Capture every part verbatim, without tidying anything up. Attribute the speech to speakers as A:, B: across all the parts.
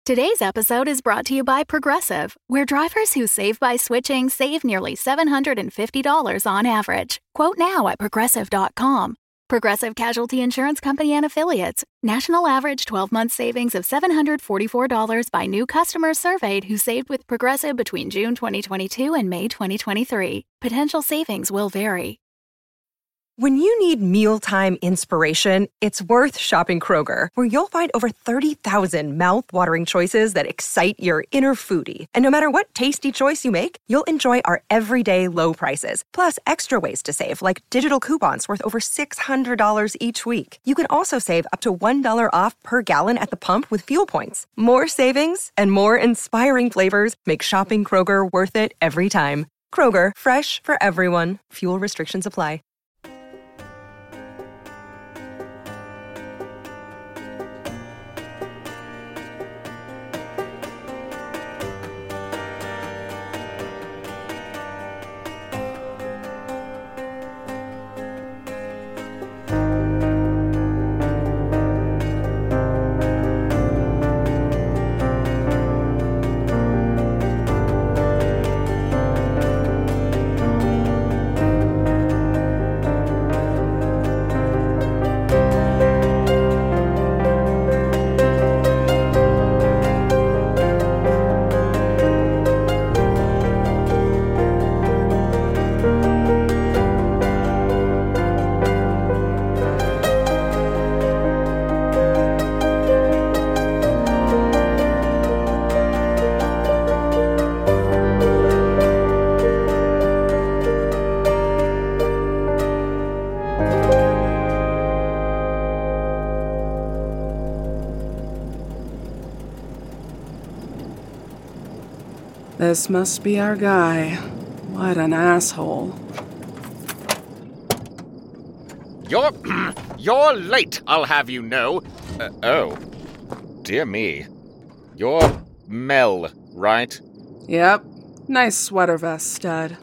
A: Today's episode is brought to you by Progressive, where drivers who save by switching save nearly seven hundred fifty dollars on average. Quote now at progressive dot com. Progressive Casualty Insurance Company and Affiliates. National average twelve-month savings of seven hundred forty-four dollars by new customers surveyed who saved with Progressive between June twenty twenty-two and May twenty twenty-three. Potential savings will vary.
B: When you need mealtime inspiration, it's worth shopping Kroger, where you'll find over thirty thousand mouth-watering choices that excite your inner foodie. And no matter what tasty choice you make, you'll enjoy our everyday low prices, plus extra ways to save, like digital coupons worth over six hundred dollars each week. You can also save up to one dollar off per gallon at the pump with fuel points. More savings and more inspiring flavors make shopping Kroger worth it every time. Kroger, fresh for everyone. Fuel restrictions apply.
C: This must be our guy. What an asshole.
D: You're... you're late, I'll have you know. Uh, oh. Dear me. You're Mel, right?
C: Yep. Nice sweater vest, stud.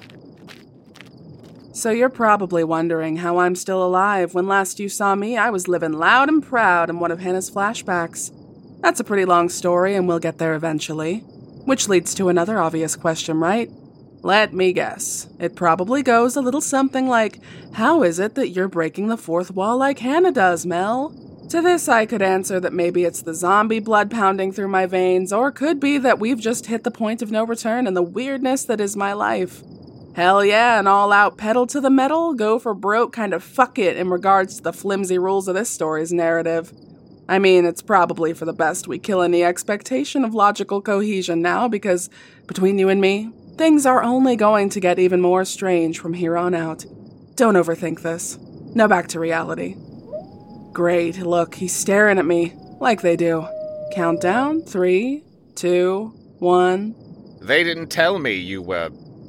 C: So you're probably wondering how I'm still alive. When last you saw me, I was living loud and proud in one of Hannah's flashbacks. That's a pretty long story, and we'll get there eventually. Which leads to another obvious question, right? Let me guess. It probably goes a little something like, how is it that you're breaking the fourth wall like Hannah does, Mel? To this, I could answer that maybe it's the zombie blood pounding through my veins, or could be that we've just hit the point of no return in the weirdness that is my life. Hell yeah, an all-out pedal to the metal, go for broke kind of fuck it in regards to the flimsy rules of this story's narrative. I mean, it's probably for the best we kill any expectation of logical cohesion now, because between you and me, things are only going to get even more strange from here on out. Don't overthink this. Now back to reality. Great, look, he's staring at me, like they do. Countdown, three, two, one.
D: They didn't tell me you were,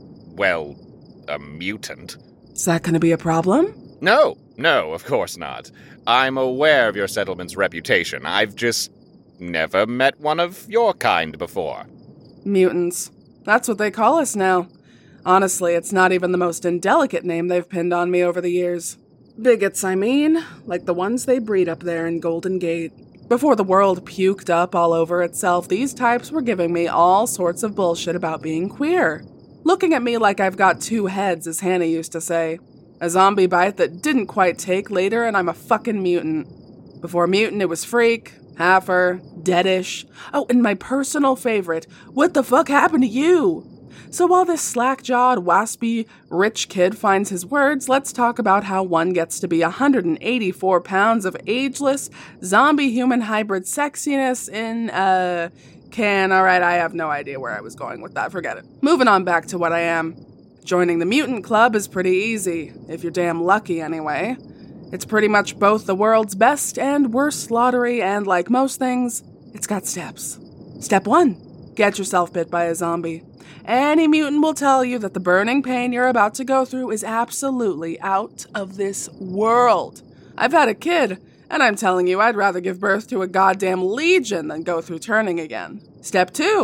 D: well, a mutant.
C: Is that gonna be a problem?
D: No, no, of course not. I'm aware of your settlement's reputation. I've just never met one of your kind before.
C: Mutants. That's what they call us now. Honestly, it's not even the most indelicate name they've pinned on me over the years. Bigots, I mean, like the ones they breed up there in Golden Gate. Before the world puked up all over itself, these types were giving me all sorts of bullshit about being queer. Looking at me like I've got two heads, as Hannah used to say. A zombie bite that didn't quite take later, and I'm a fucking mutant. Before mutant, it was freak, halfer, deadish. Oh, and my personal favorite, what the fuck happened to you? So while this slack-jawed, waspy, rich kid finds his words, let's talk about how one gets to be one hundred eighty-four pounds of ageless, zombie-human hybrid sexiness in, uh, can. Alright, I have no idea where I was going with that, forget it. Moving on back to what I am. Joining the mutant club is pretty easy, if you're damn lucky anyway. It's pretty much both the world's best and worst lottery, and like most things, it's got steps. Step one, get yourself bit by a zombie. Any mutant will tell you that the burning pain you're about to go through is absolutely out of this world. I've had a kid, and I'm telling you I'd rather give birth to a goddamn legion than go through turning again. Step two,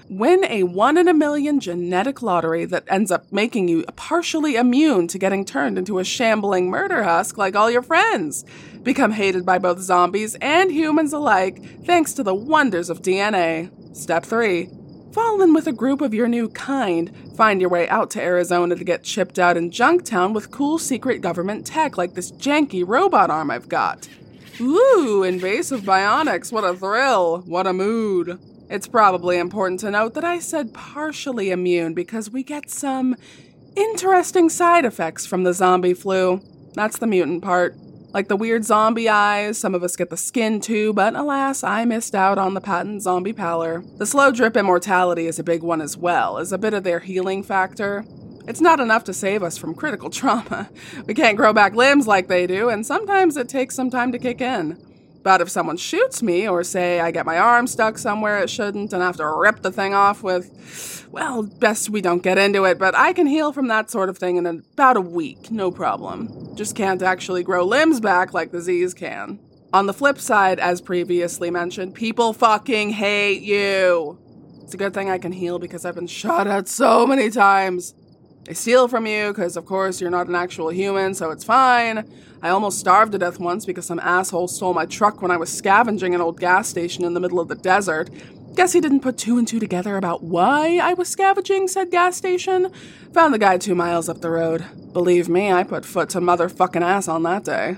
C: Win a one-in-a-million genetic lottery that ends up making you partially immune to getting turned into a shambling murder husk like all your friends. Become hated by both zombies and humans alike thanks to the wonders of D N A. Step three. Fall in with a group of your new kind. Find your way out to Arizona to get chipped out in Junktown with cool secret government tech like this janky robot arm I've got. Ooh, invasive bionics, what a thrill, what a mood. It's probably important to note that I said partially immune because we get some interesting side effects from the zombie flu. That's the mutant part. Like the weird zombie eyes, some of us get the skin too, but alas, I missed out on the patent zombie pallor. The slow drip immortality is a big one as well, as a bit of their healing factor. It's not enough to save us from critical trauma. We can't grow back limbs like they do, and sometimes it takes some time to kick in. But if someone shoots me, or say I get my arm stuck somewhere it shouldn't and have to rip the thing off with, well, best we don't get into it, but I can heal from that sort of thing in about a week, no problem. Just can't actually grow limbs back like the Z's can. On the flip side, as previously mentioned, people fucking hate you. It's a good thing I can heal because I've been shot at so many times. They steal from you because, of course, you're not an actual human, so it's fine. I almost starved to death once because some asshole stole my truck when I was scavenging an old gas station in the middle of the desert. Guess he didn't put two and two together about why I was scavenging said gas station. Found the guy two miles up the road. Believe me, I put foot to motherfucking ass on that day.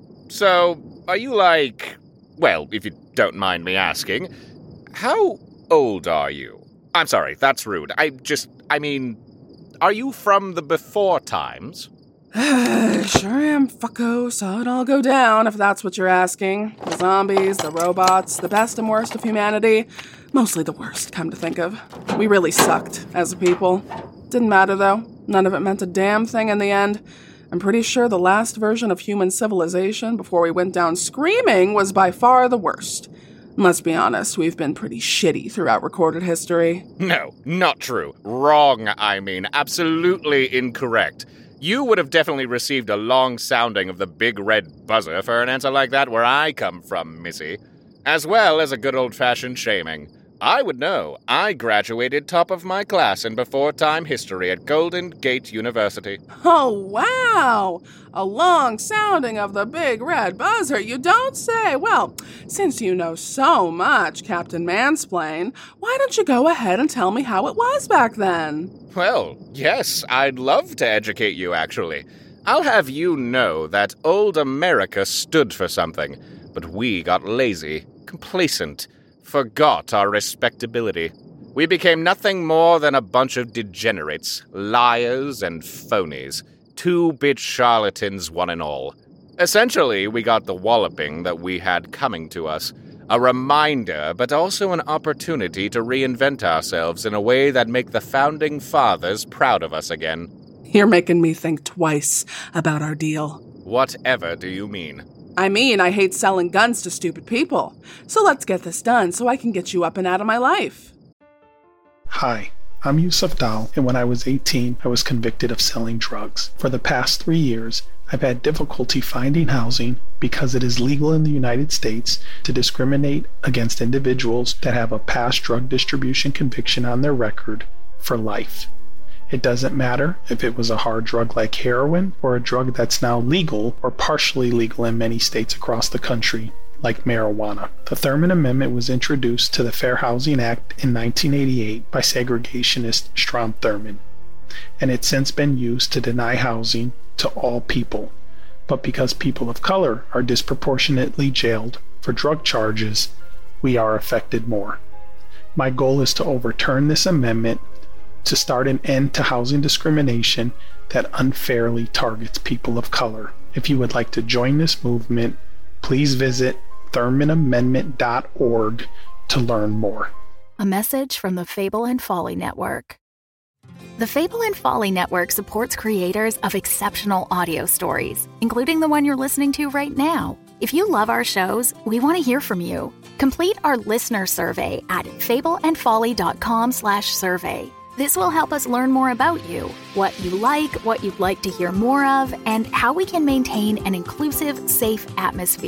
D: So, are you like... Well, if you don't mind me asking, how old are you? I'm sorry, that's rude. I just... I mean... Are you from the before times?
C: Sure am, fucko. Saw it all go down, if that's what you're asking. The zombies, the robots, the best and worst of humanity. Mostly the worst, come to think of. We really sucked, as a people. Didn't matter, though. None of it meant a damn thing in the end. I'm pretty sure the last version of human civilization, before we went down screaming, was by far the worst. Let's be honest, we've been pretty shitty throughout recorded history.
D: No, not true. Wrong, I mean. Absolutely incorrect. You would have definitely received a long sounding of the big red buzzer for an answer like that where I come from, missy. As well as a good old-fashioned shaming. I would know. I graduated top of my class in before-time history at Golden Gate University.
C: Oh, wow! A long sounding of the big red buzzer, you don't say. Well, since you know so much, Captain Mansplain, why don't you go ahead and tell me how it was back then?
D: Well, yes, I'd love to educate you, actually. I'll have you know that old America stood for something, but we got lazy, complacent, forgot our respectability. We became nothing more than a bunch of degenerates, liars, and phonies. Two-bit charlatans, one and all. Essentially, we got the walloping that we had coming to us. A reminder, but also an opportunity to reinvent ourselves in a way that make the founding fathers proud of us again.
C: You're making me think twice about our deal.
D: Whatever do you mean?
C: I mean, I hate selling guns to stupid people. So let's get this done so I can get you up and out of my life.
E: Hi, I'm Yusuf Dal, and when I was eighteen, I was convicted of selling drugs. For the past three years, I've had difficulty finding housing because it is legal in the United States to discriminate against individuals that have a past drug distribution conviction on their record for life. It doesn't matter if it was a hard drug like heroin or a drug that's now legal or partially legal in many states across the country, like marijuana. The Thurman Amendment was introduced to the Fair Housing Act in nineteen eighty-eight by segregationist Strom Thurmond, and it's since been used to deny housing to all people. But because people of color are disproportionately jailed for drug charges, we are affected more. My goal is to overturn this amendment to start an end to housing discrimination that unfairly targets people of color. If you would like to join this movement, please visit thurman amendment dot org to learn more.
A: A message from the Fable and Folly Network. The Fable and Folly Network supports creators of exceptional audio stories, including the one you're listening to right now. If you love our shows, we want to hear from you. Complete our listener survey at fableandfolly.com slash survey. This will help us learn more about you, what you like, what you'd like to hear more of, and how we can maintain an inclusive, safe atmosphere.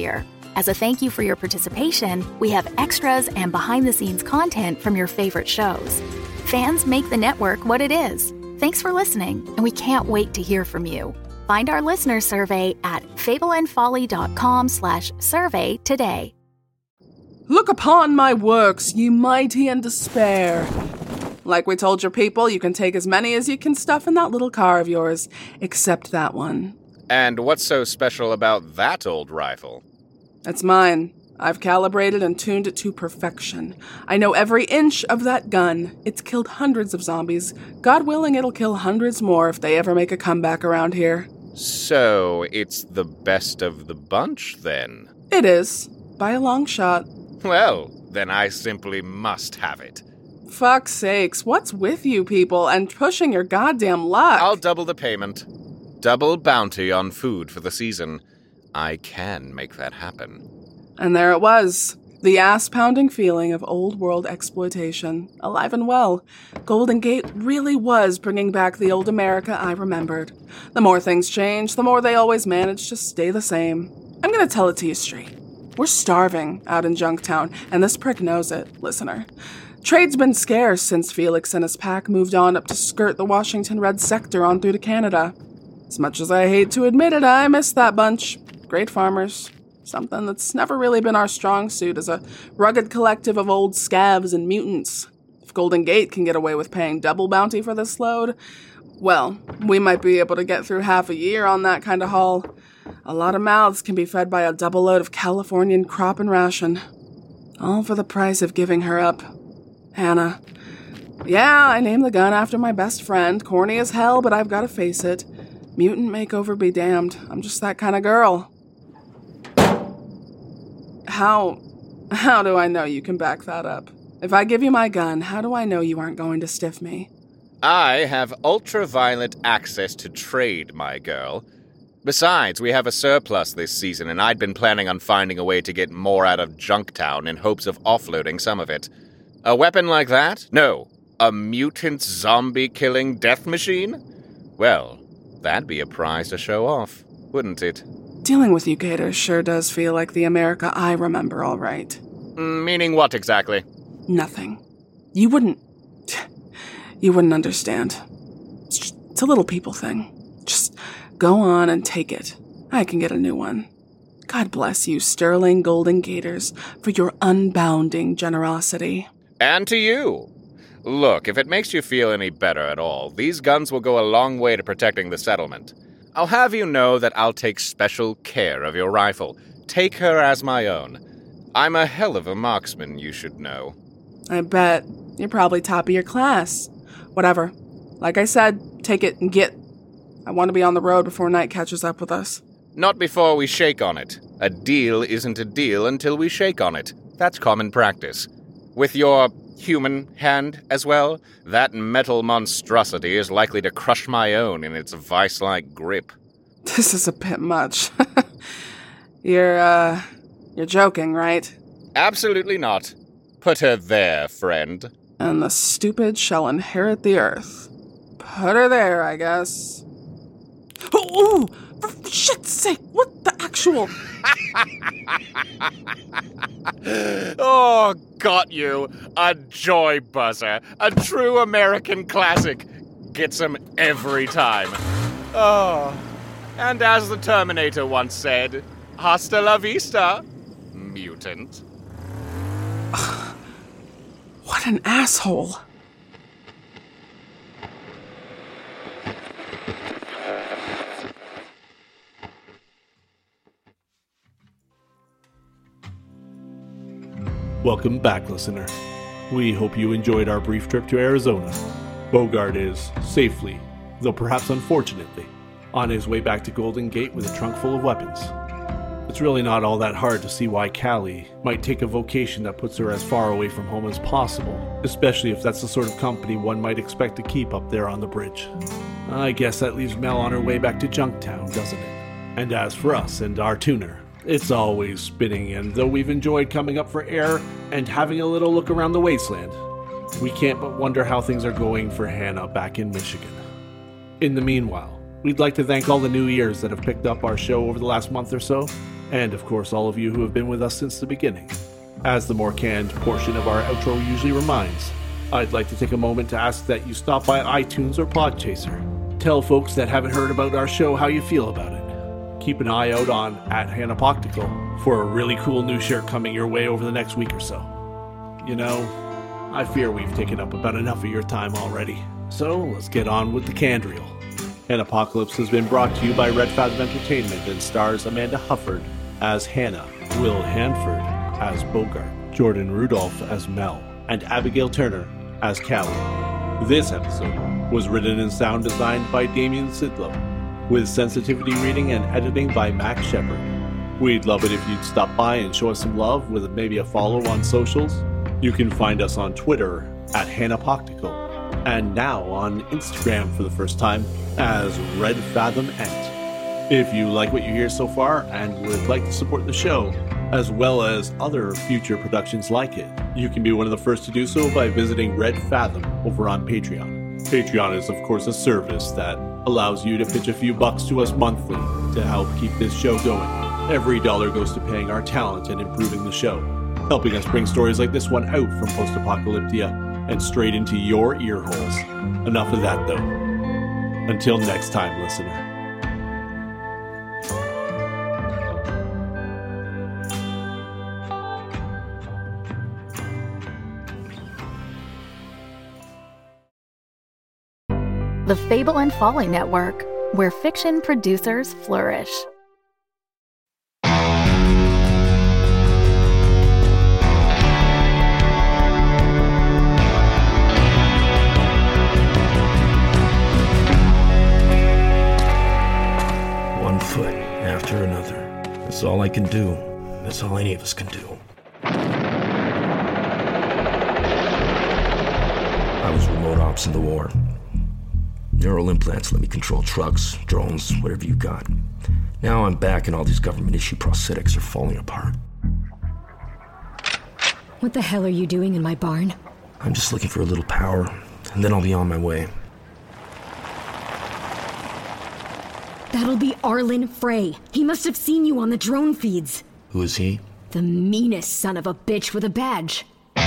A: As a thank you for your participation, we have extras and behind-the-scenes content from your favorite shows. Fans make the network what it is. Thanks for listening, and we can't wait to hear from you. Find our listener survey at fableandfolly.com slash survey today.
C: Look upon my works, ye mighty in despair. Like we told your people, you can take as many as you can stuff in that little car of yours, except that one.
D: And what's so special about that old rifle?
C: It's mine. I've calibrated and tuned it to perfection. I know every inch of that gun. It's killed hundreds of zombies. God willing, it'll kill hundreds more if they ever make a comeback around here.
D: So, it's the best of the bunch, then?
C: It is. By a long shot.
D: Well, then I simply must have it.
C: Fuck's sakes, what's with you people and pushing your goddamn luck?
D: I'll double the payment. Double bounty on food for the season. I can make that happen.
C: And there it was. The ass-pounding feeling of old-world exploitation. Alive and well. Golden Gate really was bringing back the old America I remembered. The more things change, the more they always manage to stay the same. I'm gonna tell it to you straight. We're starving out in Junktown, and this prick knows it, listener. Trade's been scarce since Felix and his pack moved on up to skirt the Washington Red Sector on through to Canada. As much as I hate to admit it, I miss that bunch. Great farmers. Something that's never really been our strong suit as a rugged collective of old scavs and mutants. If Golden Gate can get away with paying double bounty for this load, well, we might be able to get through half a year on that kind of haul. A lot of mouths can be fed by a double load of Californian crop and ration. All for the price of giving her up. Hannah. Yeah, I named the gun after my best friend. Corny as hell, but I've got to face it. Mutant makeover be damned. I'm just that kind of girl. How... how do I know you can back that up? If I give you my gun, how do I know you aren't going to stiff me?
D: I have ultraviolet access to trade, my girl. Besides, we have a surplus this season, and I'd been planning on finding a way to get more out of Junktown in hopes of offloading some of it. A weapon like that? No. A mutant zombie-killing death machine? Well, that'd be a prize to show off, wouldn't it?
C: Dealing with you Gators sure does feel like the America I remember, all right.
D: Meaning what exactly?
C: Nothing. You wouldn't... You wouldn't understand. It's, just, it's a little people thing. Just go on and take it. I can get a new one. God bless you, sterling Golden Gators, for your unbounding generosity.
D: And to you. Look, if it makes you feel any better at all, these guns will go a long way to protecting the settlement. I'll have you know that I'll take special care of your rifle. Take her as my own. I'm a hell of a marksman, you should know.
C: I bet. You're probably top of your class. Whatever. Like I said, take it and get. I want to be on the road before night catches up with us.
D: Not before we shake on it. A deal isn't a deal until we shake on it. That's common practice. With your human hand as well, that metal monstrosity is likely to crush my own in its vice-like grip.
C: This is a bit much. You're, uh, you're joking, right?
D: Absolutely not. Put her there, friend.
C: And the stupid shall inherit the earth. Put her there, I guess. Oh, for shit's sake, what the actual...
D: Oh, got you. A joy buzzer. A true American classic. Gets them every time. Oh. And as the Terminator once said, hasta la vista, mutant.
C: What an asshole.
F: Welcome back, listener. We hope you enjoyed our brief trip to Arizona. Bogart is, safely, though perhaps unfortunately, on his way back to Golden Gate with a trunk full of weapons. It's really not all that hard to see why Callie might take a vocation that puts her as far away from home as possible, especially if that's the sort of company one might expect to keep up there on the bridge. I guess that leaves Mel on her way back to Junktown, doesn't it? And as for us and our tuner, it's always spinning, and though we've enjoyed coming up for air and having a little look around the wasteland, we can't but wonder how things are going for Hannah back in Michigan. In the meanwhile, we'd like to thank all the new ears that have picked up our show over the last month or so. and of course all of you who have been with us since the beginning. As the more canned portion of our outro usually reminds, I'd like to take a moment to ask that you stop by iTunes or Podchaser. Tell folks that haven't heard about our show how you feel about it. Keep an eye out on at Hanapoctical for a really cool new shirt coming your way over the next week or so. You know, I fear we've taken up about enough of your time already, so let's get on with the canned reel. Hanapocalypse has been brought to you by Red Fathom Entertainment and stars Amanda Hufford as Hannah, Will Hanford as Bogart, Jordan Rudolph as Mel, and Abigail Turner as Callie. This episode was written and sound designed by Damien Sidlow, with sensitivity reading and editing by Max Shepard. We'd love it if you'd stop by and show us some love with maybe a follow on socials. You can find us on Twitter at Hanapoctical, and now on Instagram for the first time as Red Fathom Ent. If you like what you hear so far and would like to support the show, as well as other future productions like it, you can be one of the first to do so by visiting Red Fathom over on Patreon. Patreon is, of course, a service that allows you to pitch a few bucks to us monthly to help keep this show going. Every dollar goes to paying our talent and improving the show, helping us bring stories like this one out from Post-Apocalyptia and straight into your ear holes. Enough of that, though. Until next time, listener.
A: The Fable and Folly Network, where fiction producers flourish.
G: One foot after another. That's all I can do. That's all any of us can do. I was remote ops in the war. Neural implants let me control trucks, drones, whatever you got. Now I'm back and all these government-issue prosthetics are falling apart.
H: What the hell are you doing in my barn?
G: I'm just looking for a little power, and then I'll be on my way.
H: That'll be Arlen Frey. He must have seen you on the drone feeds.
G: Who is he?
H: The meanest son of a bitch with a badge.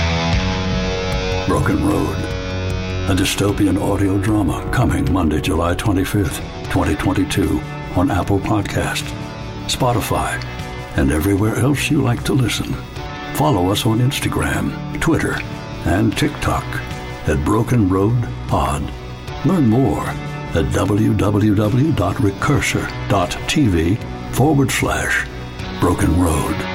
I: Broken Road. A dystopian audio drama coming Monday, July twenty-fifth, twenty twenty-two on Apple Podcasts, Spotify, and everywhere else you like to listen. Follow us on Instagram, Twitter, and TikTok at Broken Road Pod. Learn more at www.recursor.tv forward slash Broken Road.